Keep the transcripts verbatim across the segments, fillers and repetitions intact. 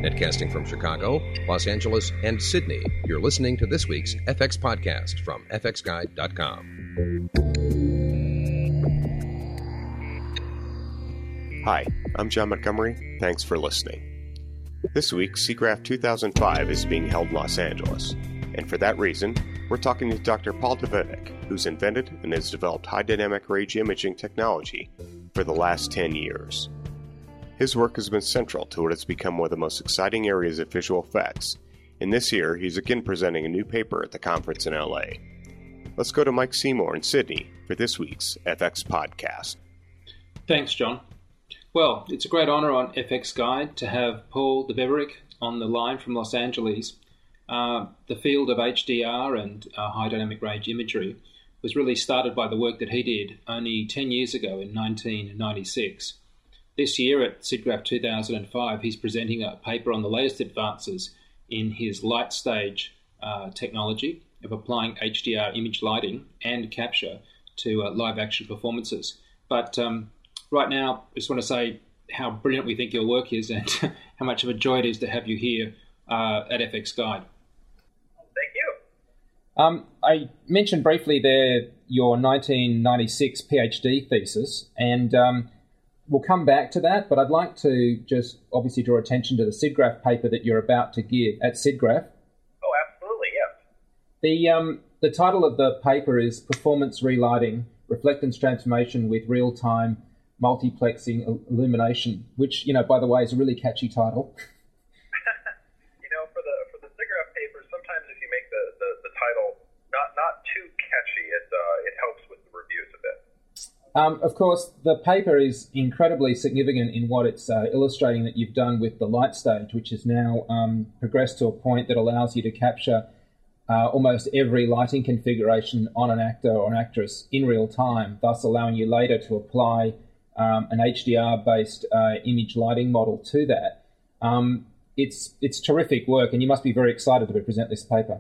Broadcasting from Chicago, Los Angeles, and Sydney, you're listening to this week's F X Podcast from f x guide dot com. Hi, I'm John Montgomery. Thanks for listening. This week, SIGGRAPH two thousand five is being held in Los Angeles, and for that reason, we're talking to Doctor Paul Dvorak, who's invented and has developed high dynamic range imaging technology for the last ten years. His work has been central to what has become one of the most exciting areas of visual effects, and this year he's again presenting a new paper at the conference in L A. Let's go to Mike Seymour in Sydney for this week's F X Podcast. Thanks, John. Well, it's a great honour on F X Guide to have Paul Dvorak on the line from Los Angeles. Uh, the field of H D R and uh, high dynamic range imagery was really started by the work that he did only ten years ago in nineteen ninety-six. This year at SIGGRAPH two thousand five, he's presenting a paper on the latest advances in his light stage uh, technology of applying H D R image lighting and capture to uh, live action performances. But um, right now, I just want to say how brilliant we think your work is and how much of a joy it is to have you here uh, at F X Guide. Thank you. Um, I mentioned briefly there your nineteen ninety-six PhD thesis, and um, we'll come back to that, but I'd like to just obviously draw attention to the SIGGRAPH paper that you're about to give at SIGGRAPH. Oh, absolutely, yes. The um, the title of the paper is Performance Relighting, Reflectance Transformation with Real-Time Multiplexing Illumination, which, you know, by the way, is a really catchy title. you know, for the for the SIGGRAPH paper, sometimes if you make the, the, the title not, not too catchy, it, uh, it helps with the reviews a bit. Um, of course, the paper is incredibly significant in what it's uh, illustrating that you've done with the light stage, which has now um, progressed to a point that allows you to capture uh, almost every lighting configuration on an actor or an actress in real time, thus allowing you later to apply um, an H D R-based uh, image lighting model to that. Um, it's it's terrific work, and you must be very excited to present this paper.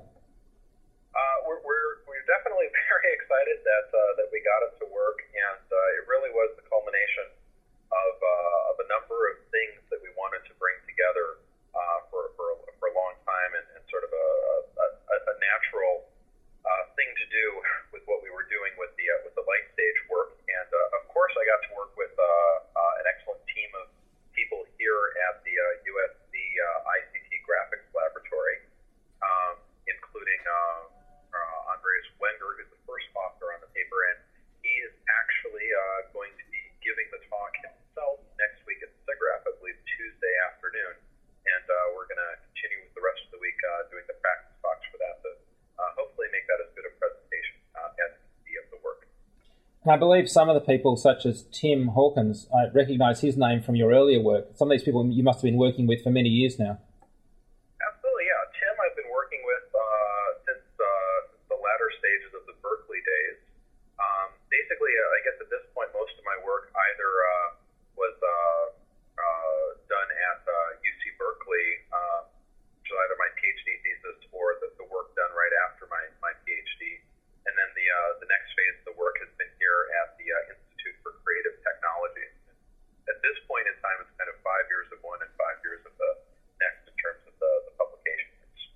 Uh, we're, we're, we're definitely very excited that, uh, that we got it to work. And uh, it really was the culmination of, uh, of a number of things that we wanted to bring together uh, for, for, for a long time, and, and sort of a, a, a natural uh, thing to do with what we were doing with the uh, with the light stage work. And uh, of course, I got to work with uh, uh, an excellent team of people here at the uh, U S C uh, I C T Graphics Laboratory, um, including uh, uh, Andreas Wenger, who's the first author on the paper, and he is actually uh, going to be giving the talk himself next week at SIGGRAPH, I believe Tuesday afternoon. And uh, we're going to continue with the rest of the week uh, doing the practice talks for that to uh, hopefully make that as good a presentation uh, as the of the work. And I believe some of the people, such as Tim Hawkins, I recognise his name from your earlier work. Some of these people you must have been working with for many years now. Absolutely, yeah. Tim I've been working with uh, since uh, the latter stages of the Berkeley days. Um, basically, uh, I guess at this point, most of my work either uh, was uh, uh, done at uh, U C Berkeley, uh, which is either my PhD thesis or the, the work done right after my, my PhD. And then the uh, the next phase of the work has been here at the uh, Institute for Creative Technology. At this point in time, it's kind of five years of one and five years of the next in terms of the, the publication.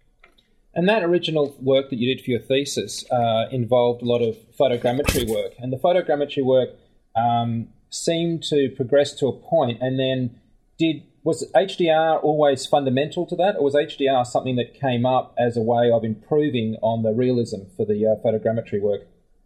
And that original work that you did for your thesis uh, involved a lot of photogrammetry work. And the photogrammetry work um, seemed to progress to a point, and then did was H D R always fundamental to that, or was H D R something that came up as a way of improving on the realism for the uh, photogrammetry work?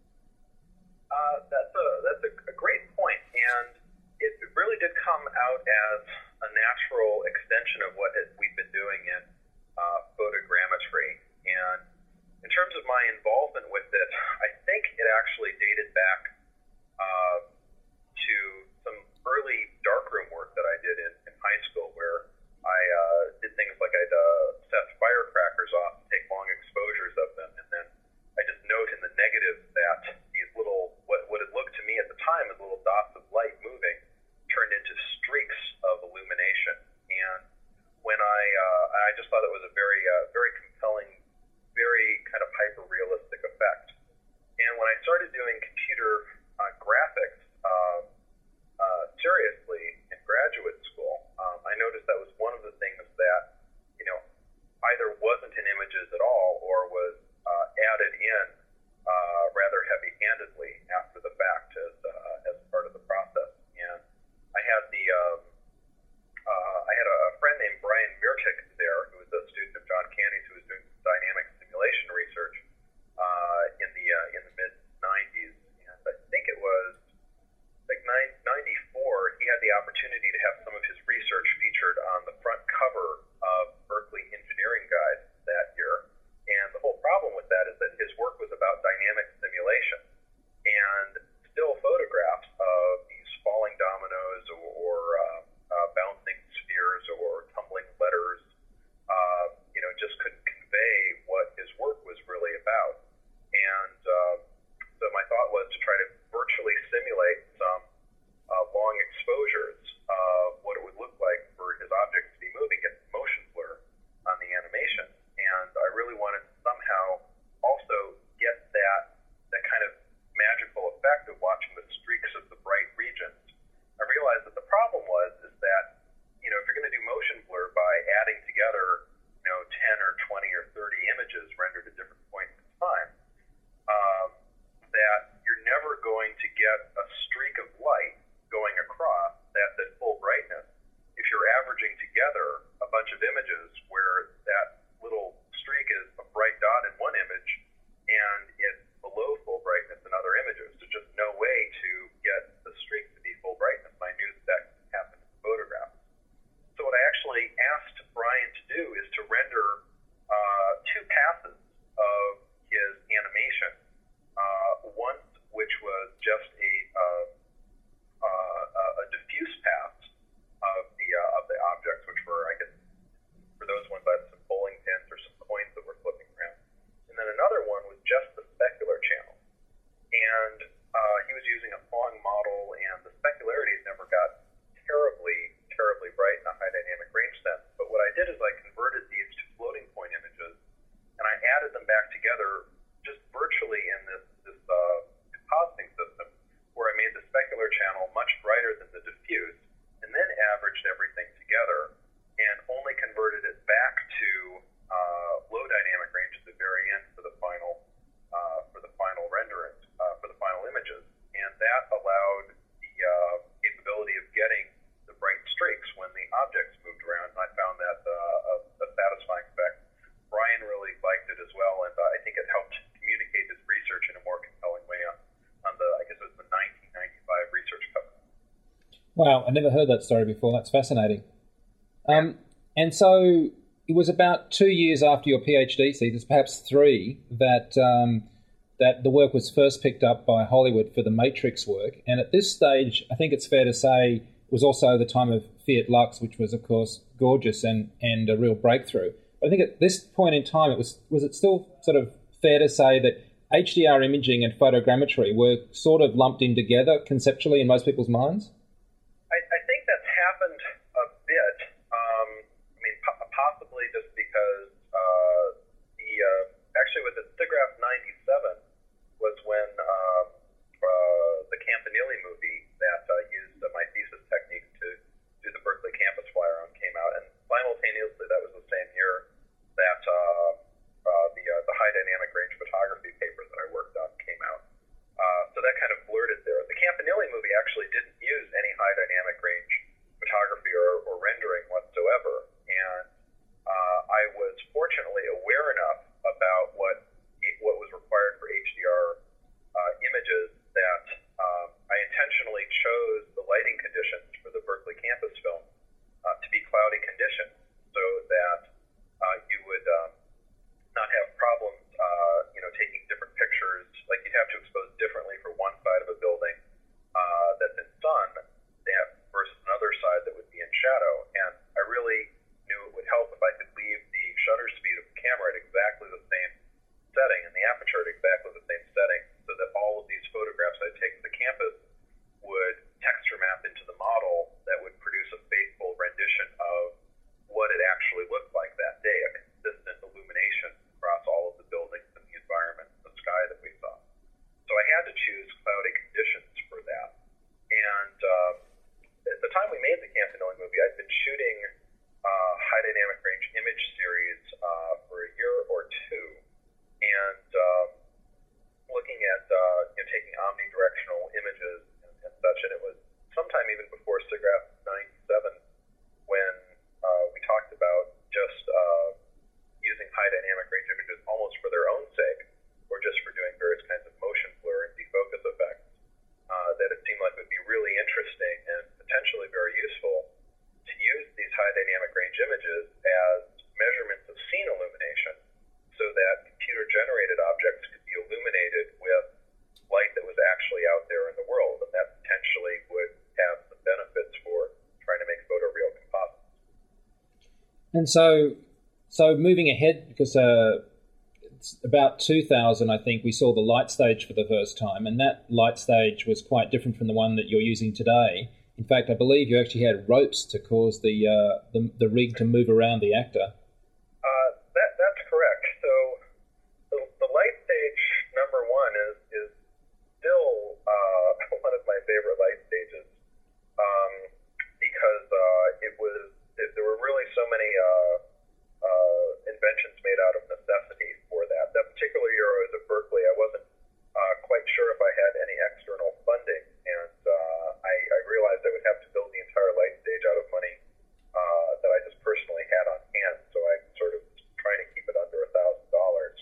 Uh, that's a that's a, a great point, and it really did come out as a natural extension of what it, we've been doing in uh, photogrammetry. And in terms of my involvement with it, I think it actually dated back uh, to some early darkroom work that I did in, in high school, where I uh, did things like I'd uh, set firecrackers off and take long exposures of them, and then I just note in the negative that these little, what, what it looked to me at the time as little dots of light moving, turned into streaks of illumination. And when I, uh, I just thought it was a very, uh, very compelling, very kind of hyper-realistic effect. And when I started doing computer uh, graphics uh, uh, seriously in graduate school, um, I noticed that was one of the things that Wow, I never heard that story before. That's fascinating. Um, and so it was about two years after your PhD thesis, perhaps three, that um, that the work was first picked up by Hollywood for the Matrix work. And at this stage, I think it's fair to say, it was also the time of Fiat Lux, which was, of course, gorgeous and, and a real breakthrough. I think at this point in time, it was was it still sort of fair to say that H D R imaging and photogrammetry were sort of lumped in together conceptually in most people's minds? I, I think that's happened a bit. Um, I mean, po- possibly just because uh, the uh, actually with the SIGGRAPH ninety-seven was when um, uh, the Campanile movie that uh, used uh, my thesis techniques to do the Berkeley campus flyer on came out, and simultaneously that was the same year that uh, uh, the uh, the high dynamic range photography paper that I worked on came out. Uh, so that kind of blurred it there. The Campanile movie actually didn't use any high dynamic range photography or, or rendering whatsoever, and uh, I was fortunately aware enough about what what was required for H D R uh, images that um, I intentionally chose the lighting conditions for the Berkeley campus film uh, to be cloudy conditions, so that uh, you would um, not have problems, uh, you know, taking different pictures. Like you'd have to expose differently for one side of a building uh, that's in sun that versus another side that would be in shadow. And I really knew it would help if I could leave the shutter speed of the camera at exactly the same setting and the aperture at exactly the same setting, so that all of these photographs I'd take of the campus would texture map into the model that would produce a faithful rendition of what it actually looked like that day, a consistent illumination across all of the buildings and the environment, the sky that we saw. So I had to choose cloudy conditions for that. And um, at the time we made the Campanile movie, I'd been shooting uh, high dynamic range image series uh, for a year or two, and um, looking at uh, you know, taking omnidirectional images and, and such. And it was sometime even before SIGGRAPH ninety-seven when uh, we talked about just uh, using high dynamic range images almost for their own sake, or just for doing various kinds of motion blur and defocus effects, uh, that it seemed like would be really interesting and potentially very useful to use these high dynamic range images as measurements of scene illumination, so that computer-generated objects could be illuminated with light that was actually out there in the world, and that potentially would have some benefits for trying to make photoreal composites. And so, so moving ahead, because uh, it's about two thousand, I think, we saw the light stage for the first time, and that light stage was quite different from the one that you're using today. In fact, I believe you actually had ropes to cause the uh, the, the rig to move around the actor. Uh, that that's correct. So the, the light stage number one is is still uh, one of my favorite light stages, um, because uh, it was it, there were really so many uh, uh, inventions made out of necessity for that. That particular year I was at Berkeley, I wasn't uh, quite sure if I had any external funding, and uh, I, I realized I would have to build the entire light stage out of money uh, that I just personally had on hand. So I sort of was trying to keep it under a thousand dollars,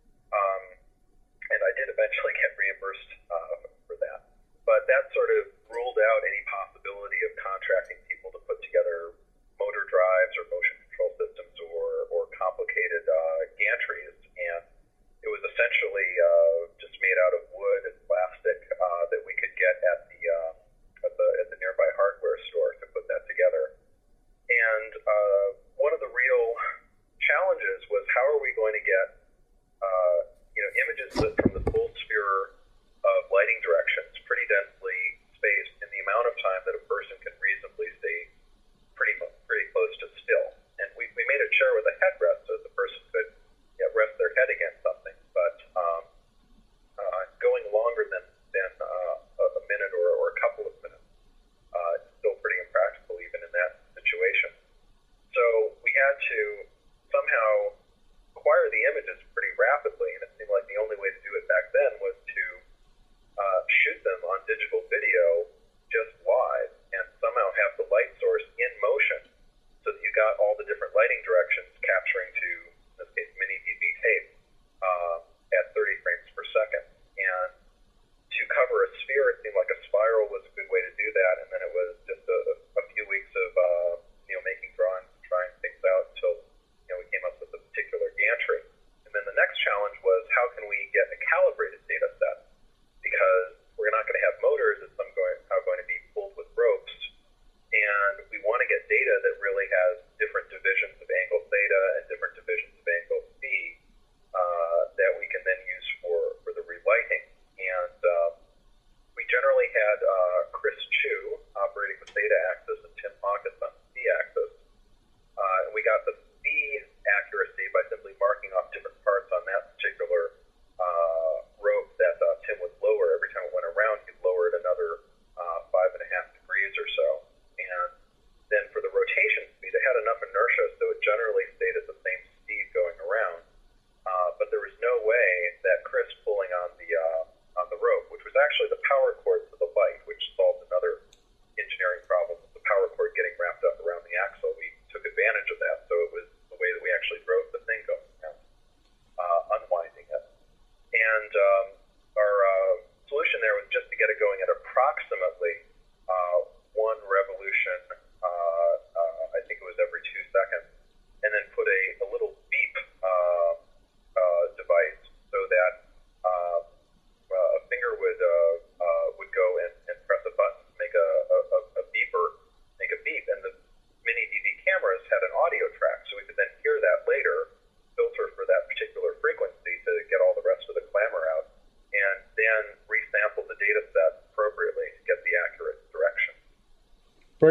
and I did eventually get reimbursed uh, for that. But that sort of ruled out any possibility of contracting people to put together motor drives or motion control systems or, or complicated uh, gantries, and it was essentially uh, just made out of wood and plastic uh, that we could get at the, uh, at the at the nearby hardware store to put that together. And uh, one of the real challenges was, how are we going to get uh, you know images lit from the full sphere of lighting directions, pretty densely spaced, in the amount of time that a person can reasonably stay pretty pretty close to still. And we, we made a chair with a headrest so that the person could yeah, rest their head against something, but um, uh, going longer than, than uh, a minute or, or a couple of minutes uh, is still pretty impractical even in that situation. So we had to somehow acquire the images pretty rapidly, and it seemed like the only way to do it back then was to uh, shoot them on digital video just live and somehow have the light source in motion so that you got all the different lighting directions capturing to, in this case, mini D V tape uh, at thirty frames per second. And to cover a sphere, it seemed like a spiral was a good way to do that, and then it was just a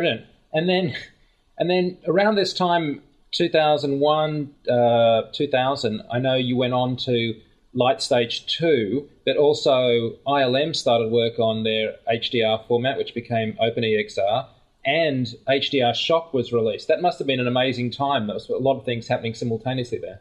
brilliant. And then, and then around this time, two thousand one, uh, two thousand, I know you went on to Light Stage two, but also I L M started work on their H D R format, which became OpenEXR, and H D R Shop was released. That must have been an amazing time. There was a lot of things happening simultaneously there.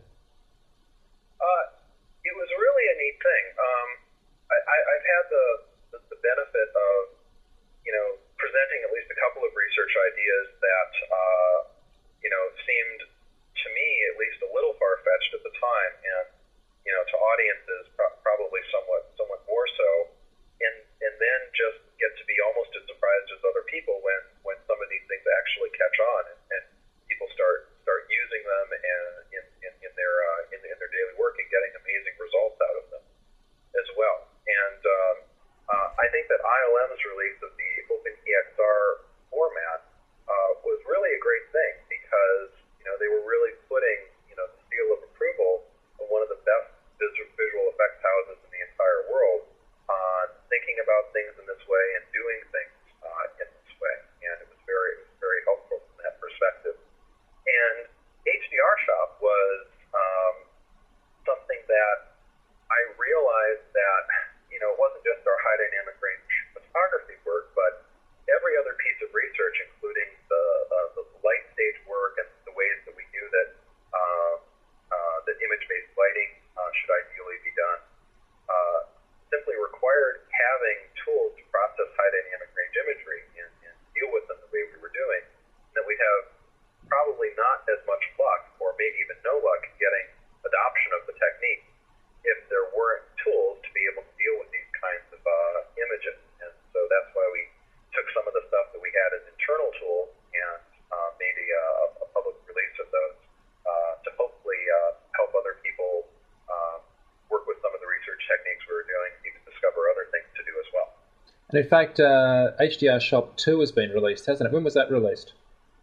Uh, it was really a neat thing. Um, I, I, I've had the, the, the benefit of, you know, presenting at least a couple of research ideas that, uh, you know, seemed to me at least a little far-fetched at the time, and, you know, to audiences pro- probably somewhat somewhat more so, and and then just get to be almost as surprised as other people when, when some of these things actually catch on and, and people start start using them and in, in, in their uh, in, in their daily work and getting amazing results out of them as well. And um, uh, I think that I L M's release of the OpenEXR format uh, was really a great thing because, you know, they were really putting, you know, the seal of approval on one of the best visual effects houses in the entire world on uh, thinking about things in this way and doing things uh, in this way. And it was very, it was very helpful from that perspective. And H D R Shop was um, something that I realized that, you know, it wasn't just our high dynamic range photography work, but every other piece of research, including the, uh, the light stage work and the ways that we knew that uh, uh, that image-based lighting uh, should ideally be done, uh, simply required having tools to process high dynamic range imagery and, and deal with them the way we were doing. And that we'd have probably not as much luck, or maybe even no luck, getting adoption of the technique if there weren't tools to be able to deal with these kinds of uh, images. And so that's why we took some of the stuff that we had as internal tools and uh, made a, a public release of those uh, to hopefully uh, help other people uh, work with some of the research techniques we were doing and even discover other things to do as well. And in fact, uh, H D R Shop two has been released, hasn't it? When was that released?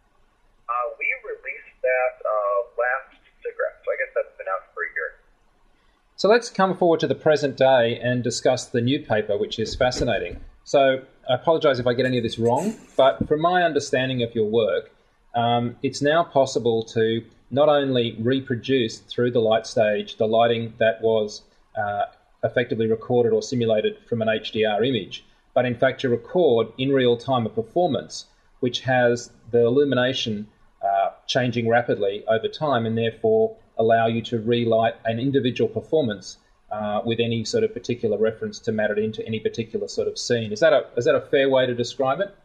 Uh, we released that uh, last SIGGRAPH, so I guess that's been out for a year. So let's come forward to the present day and discuss the new paper, which is fascinating. So I apologize if I get any of this wrong, but from my understanding of your work, um, it's now possible to not only reproduce through the light stage the lighting that was uh, effectively recorded or simulated from an H D R image, but in fact to record in real time a performance which has the illumination uh, changing rapidly over time and therefore allow you to relight an individual performance uh, with any sort of particular reference to matter into any particular sort of scene. Is that a is that a fair way to describe it?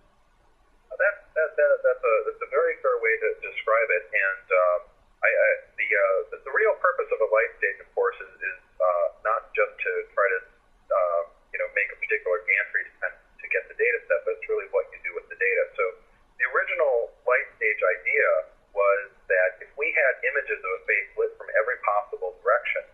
That, that, that, that's, a, that's a very fair way to describe it. And um, I, I, the, uh, the the real purpose of a light stage, of course, is, is uh, not just to try to uh, you know make a particular gantry to, to get the data set, but it's really what you do with the data. So the original light stage idea was that if we had images of a face lit from every possible direction,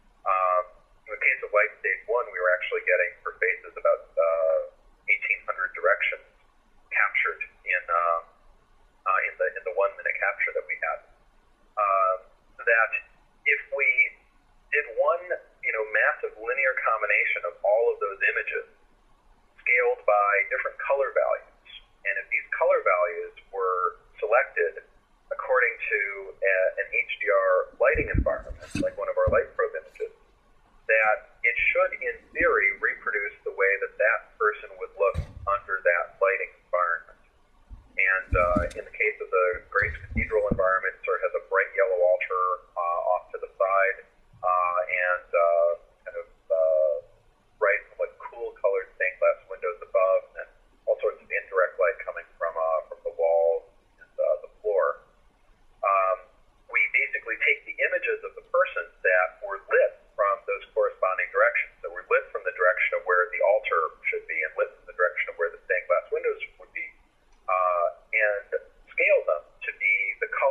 um, in the case of light stage one, we were actually getting for faces about uh, eighteen hundred directions captured in uh, uh, in the in the one minute capture that we had. Uh, that if we did one you know massive linear combination of all of those images scaled by different color values, and if these color values were selected according to a, an H D R lighting environment, like one of our light probe images, that it should, in theory, reproduce the way that that person would look under that lighting environment. And uh, in the case of the Grace Cathedral environment, it sort of has a bright yellow altar uh, off to the side, uh, and uh, kind of uh, bright, somewhat cool-colored stained glass windows above, and all sorts of indirect light coming from uh, from the walls and uh, the floor. Um, we basically take the images of the person that were lit from those corresponding directions, that were lit from the direction of where the altar should be and lit from the direction of where the stained glass windows would be, uh, and scale them to be the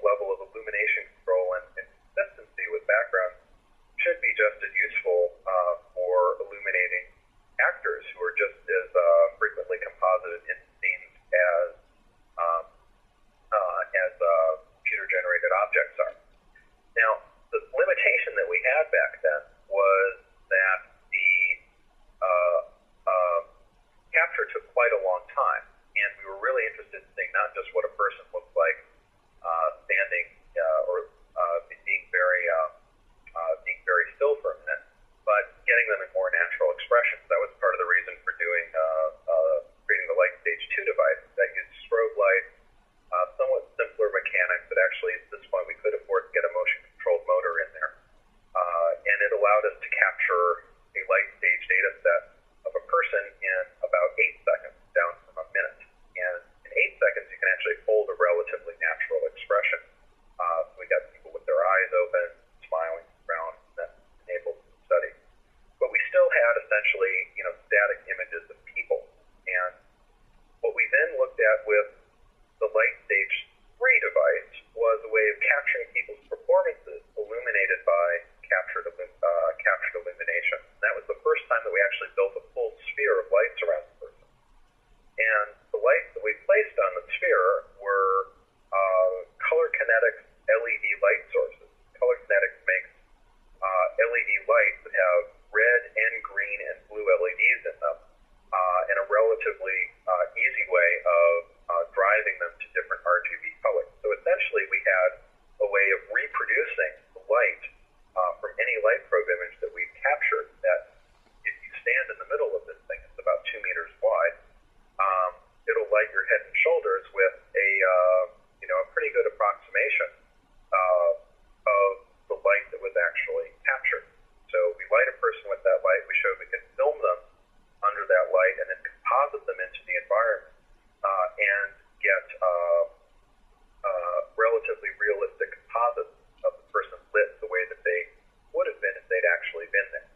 level of illumination control and, and consistency with background should be just as useful uh, for illuminating actors who are just as uh, frequently composited in scenes as um, uh, as uh, computer-generated objects are. Now, the limitation that we had back then was that the uh, uh, capture took quite a long time, and we were really interested in seeing not just what a person looked like uh, standing uh, or uh, being very uh, uh, being very still for a minute, but getting them in more natural expressions. That was part of the reason for doing uh, uh, creating the LightStage two device that used strobe light, uh, somewhat simpler mechanics that actually at this point we could afford to get a motion-controlled motor in there, uh, and it allowed us to capture a LightStage data set of a person in about eight seconds, down from a minute. And in eight seconds, you can actually hold a relatively natural expression. Uh, so we got people with their eyes open, smiling around, and that enabled the study. But we still had essentially, you know, static images of people. And what we then looked at with the LightStage three device was a way of capturing people's performances illuminated by captured, uh, captured illumination. And that was the first time that we actually built a full sphere of lights around the person. And the lights that we placed on the sphere were uh, Color Kinetics L E D light sources. Color Kinetics makes uh, L E D lights that have red and green and blue L E Ds in them, uh, and a relatively uh, easy way of uh, driving them to different R G B colors. So essentially we had a way of reproducing the light uh, from any light probe image that we've captured that if you stand in the middle of this thing, it's about two meters wide, um, it'll light your head and shoulders with a, uh, you know, a pretty good approximation uh, of the light that was actually captured. So we light a person with that light, we showed we can film them under that light and then composite them into the environment uh, and get uh, uh, relatively realistic composites of the person lit the way that they would have been if they'd actually been there.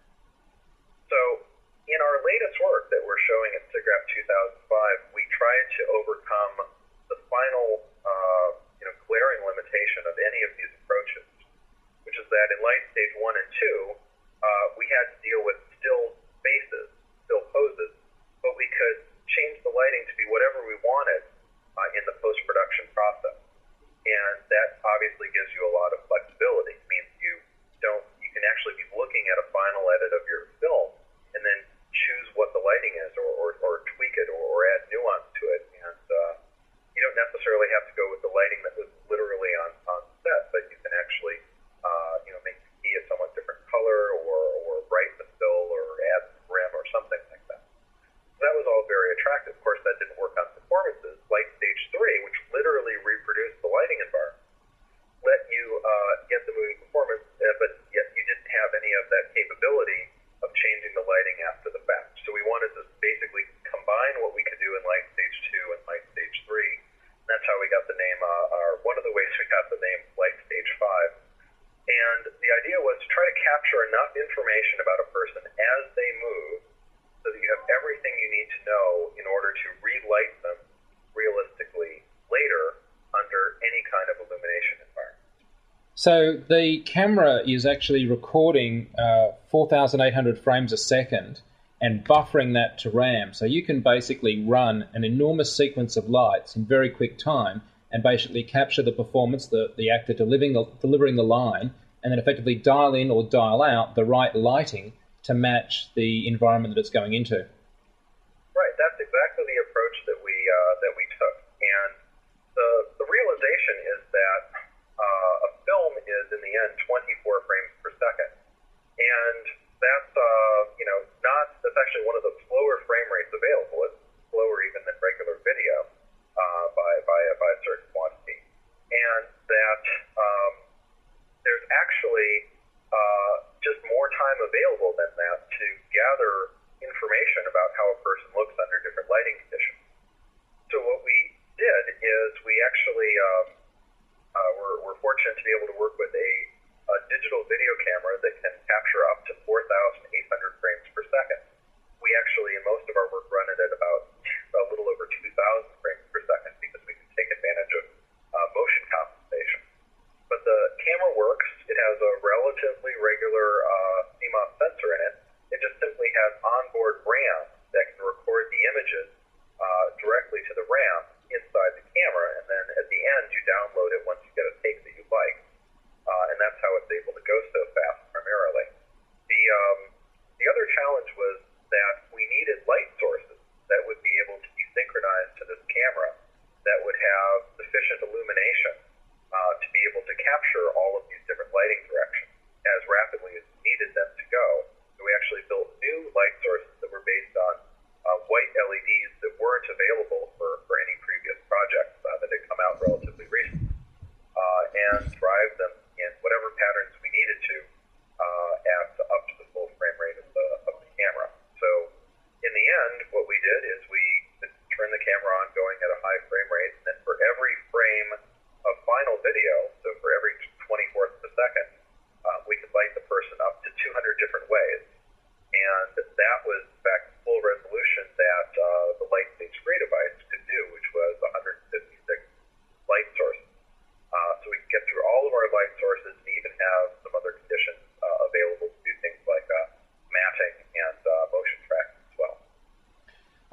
So in our latest work that we're showing at SIGGRAPH two thousand five, we tried to overcome the final uh, you know, glaring limitation of any of these approaches, which is that in LightStage one and two, uh, we had to deal with still faces, still poses, but we could change the lighting to be whatever we wanted uh, in the post-production process. And that obviously gives you a lot of flexibility. It means you don't, you can actually be looking at a final edit of your film and then choose what the lighting is, or, or, or tweak it, or, or add nuance to it. And uh, you don't necessarily have to go with the lighting that was literally on, on set, but you can actually, uh, you know, make the key a somewhat different color, or, or brighten the fill, or add some rim, or something like that. So that was all very attractive. Of course, that didn't work on performances. LightStage three, which literally reproduced the lighting environment, let you uh, get the moving performance, uh, but yet you didn't have any of that capability of changing the lighting after the fact. So we wanted to basically combine what we could do in LightStage two and LightStage three. And that's how we got the name, uh, or one of the ways we got the name LightStage five. And the idea was to try to capture enough information about a person as they move so that you have everything you need to know in order to relight them realistically later under any kind of illumination environment. So the camera is actually recording uh, four thousand eight hundred frames a second and buffering that to RAM. So you can basically run an enormous sequence of lights in very quick time and basically capture the performance, the, the actor delivering the, delivering the line, and then effectively dial in or dial out the right lighting to match the environment that it's going into. Right, that's exactly the approach that we uh, that we took. And the, the realization is that uh, a film is, in the end, twenty-four frames per second. And that's, uh, you know, not, that's actually one of the slower frame rates available. It's slower even than regular video uh, by, by, by a certain quantity. And that um, there's actually uh, just more time available than that to gather information about how a person looks under different lighting conditions. So what we did is we actually um, uh, were, were fortunate to be able to work with a, a digital video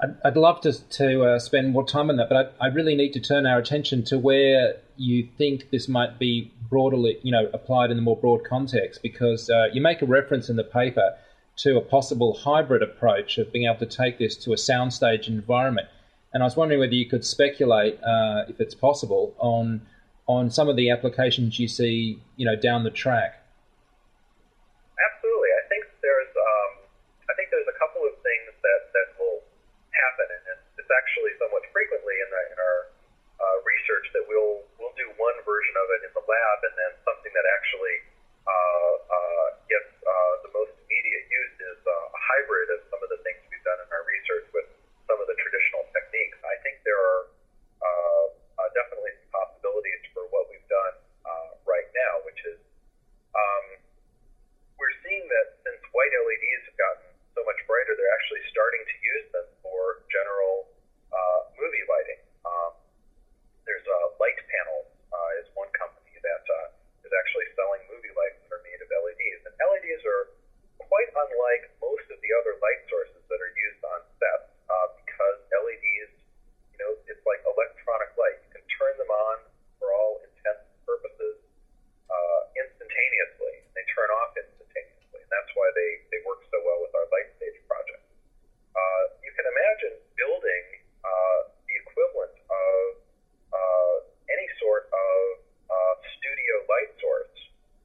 I'd, I'd love to, to uh, spend more time on that, but I, I really need to turn our attention to where you think this might be broadly, you know, applied in the more broad context, because uh, you make a reference in the paper to a possible hybrid approach of being able to take this to a soundstage environment. And I was wondering whether you could speculate, uh, if it's possible, on on some of the applications you see, you know, down the track. Absolutely. I think there's um, I think there's a couple of things that, that will happen, and it's, it's actually somewhat frequently in, the, in our uh, research that we'll we'll do one version of it in the lab, and then something that actually uh, uh, gets uh, the most immediate use is uh, a hybrid of some of the things we've done in our research with some of the traditional techniques. I think there are uh, uh, definitely some possibilities for what we've done uh, right now, which is um, we're seeing that since white L E Ds have gotten so much brighter, they're actually starting to use them for general uh, movie lighting. Um, there's uh, Light Panels uh, is one company that uh, is actually selling movie lights that are made of L E Ds. And L E Ds are quite unlike most of the other light sources that are used on sets uh, because L E Ds, you know, it's like electronic light. You can turn them on for all intents and purposes uh, instantaneously. They turn off instantaneously, and that's why they, they work so well with our light stage project. Uh, you can imagine building uh, the equivalent of uh, any sort of uh, studio light source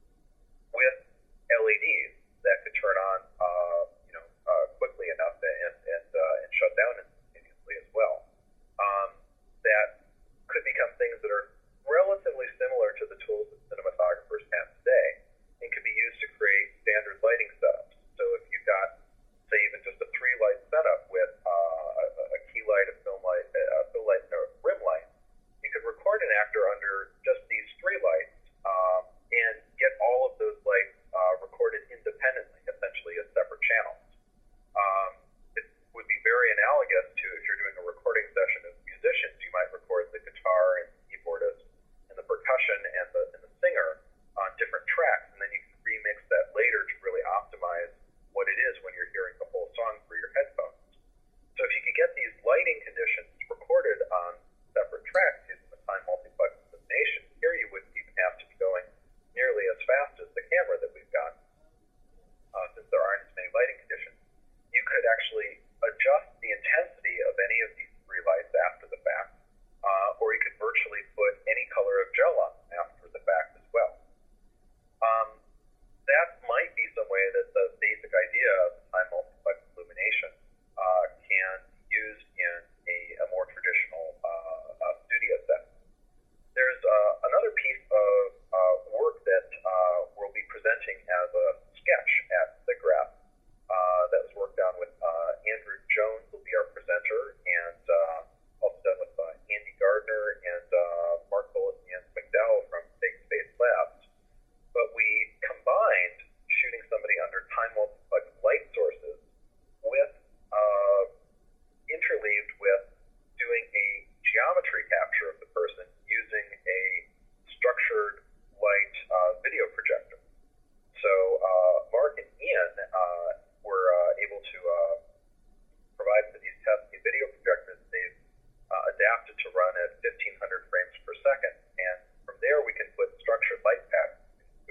with L E Ds that could turn on, uh, you know, uh, quickly enough and and, uh, and shut down instantaneously as well. Um, that could become things that are relatively similar to the tools that cinematographers have today, and could be used to create standard lighting setups. So if you've got, say, even just a three-light setup with uh, a, a key light, a film light, a fill light, and a rim light, you could record an actor under just these three lights um, and get all of those lights uh, recorded independently, essentially as separate channels. Um, it would be very analogous to if you're doing a recording session of musicians. You might record the guitar and the keyboardist and the percussion and the, and the singer on different tracks, and then you can remix that later to really optimize what it is when you're hearing the whole song through your headphones. So if you could get these lighting conditions recorded on separate tracks using the time multiplex illumination, here you wouldn't even have to be going nearly as fast as the camera that we've got, uh, since there aren't as many lighting conditions. You could actually adjust the intensity of any of these three lights after the fact, uh, or you could virtually put any color of gel on them after the fact as well. Um, that might be some way that the basic idea of time multiplex illumination uh, can be used in a, a more traditional uh, uh, studio set. There's uh, another piece of uh, work that uh, we'll be presenting as a sketch at SIGGRAPH uh, that was worked on with uh, Andrew Jones, who will be our presenter, and uh, also done with uh, Andy Gardner and uh, Mark Bullitt and McDowell from Fake Space Labs. But we combined shooting somebody under time multiplex light sources with uh, interleaved with doing a geometry capture of the person using a structured light uh, video projector. So uh, Mark and Ian uh, were uh, able to uh, provide for these tests a video projector that they've uh, adapted to run at fifteen hundred frames per second, and from there we can put structured light patterns,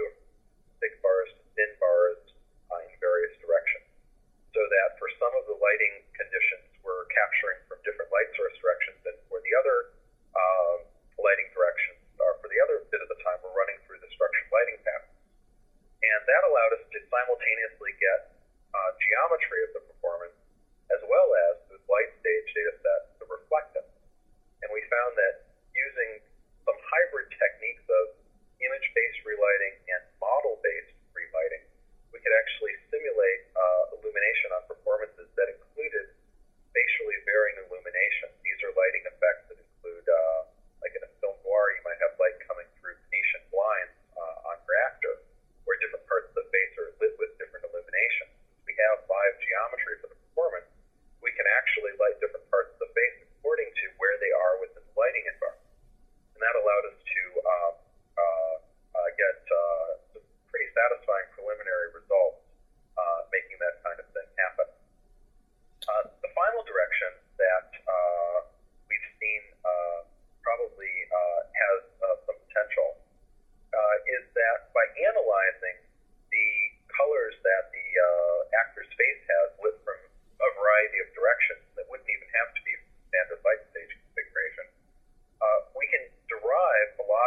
thick bars to thin bars uh, in various directions, so that for some of the lighting conditions we're capturing from different light source directions, and for the other uh, lighting directions, or for the other bit of the time, we're running through the structured lighting patterns. And that allowed us to simultaneously get uh, geometry of the performance as well as this light stage data set to reflect it. And we found that using some hybrid techniques of image-based relighting and model-based relighting, we could actually simulate uh, illumination on performances that included spatially varying illumination. These are lighting effects that include, uh, like in a film noir, you might have light coming through Venetian blinds uh, on your actor, where different parts of the face are lit with different illumination.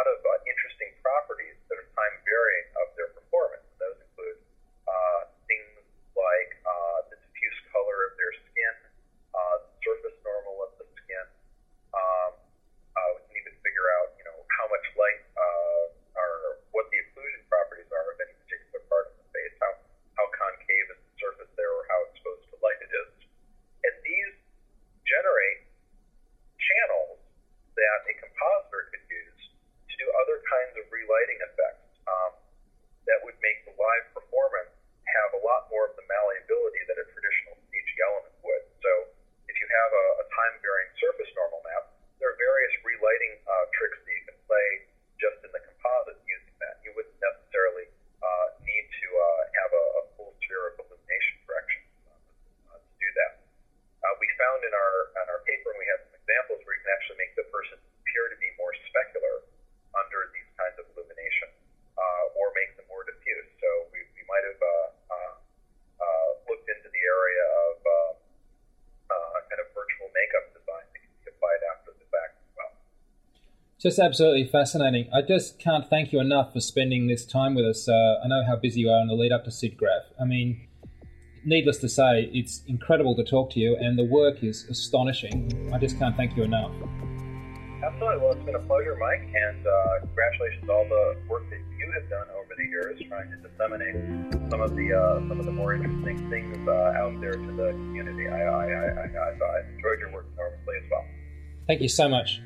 lot of uh, interesting properties that are time varying of their performance. Those include uh, things like uh, the diffuse color of their skin, uh, the surface normal of the skin. Um, uh, we can even figure out, you know, how much light uh, or what the occlusion properties are of any particular part of the face, how, how concave is the surface there, or how exposed to light it is. And these generate channels that a compositor could use to do other kinds of relighting effects um, that would make the live performance have a lot more of the malleability that a traditional C G element would. So if you have a, a time-varying surface normal map, there are various relighting uh, tricks that you can play just in the composite using that. You wouldn't necessarily uh, need to uh, have a, a full sphere of illumination correction uh, to do that. Uh, we found in our in our paper, and we have some examples where you can actually make the person appear to be more specular under these kinds of illumination, uh, or make them more diffuse. So we, we might have uh, uh, uh, looked into the area of uh, uh, kind of virtual makeup design that can be applied after the fact as well. Just absolutely fascinating. I just can't thank you enough for spending this time with us. Uh, I know how busy you are in the lead up to SIGGRAPH. I mean, needless to say, it's incredible to talk to you, and the work is astonishing. I just can't thank you enough. Absolutely. Well, it's been a pleasure, Mike, and uh, congratulations on all the work that you have done over the years trying to disseminate some of the uh, some of the more interesting things uh, out there to the community. I, I, I, I, I enjoyed your work enormously as well. Thank you so much.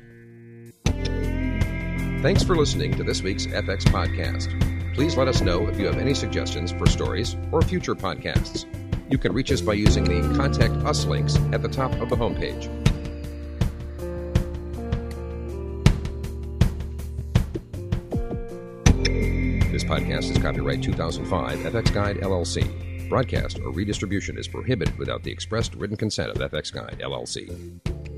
Thanks for listening to this week's F X Podcast. Please let us know if you have any suggestions for stories or future podcasts. You can reach us by using the Contact Us links at the top of the homepage. This podcast is copyright two thousand five F X Guide, L L C. Broadcast or redistribution is prohibited without the expressed written consent of F X Guide, L L C.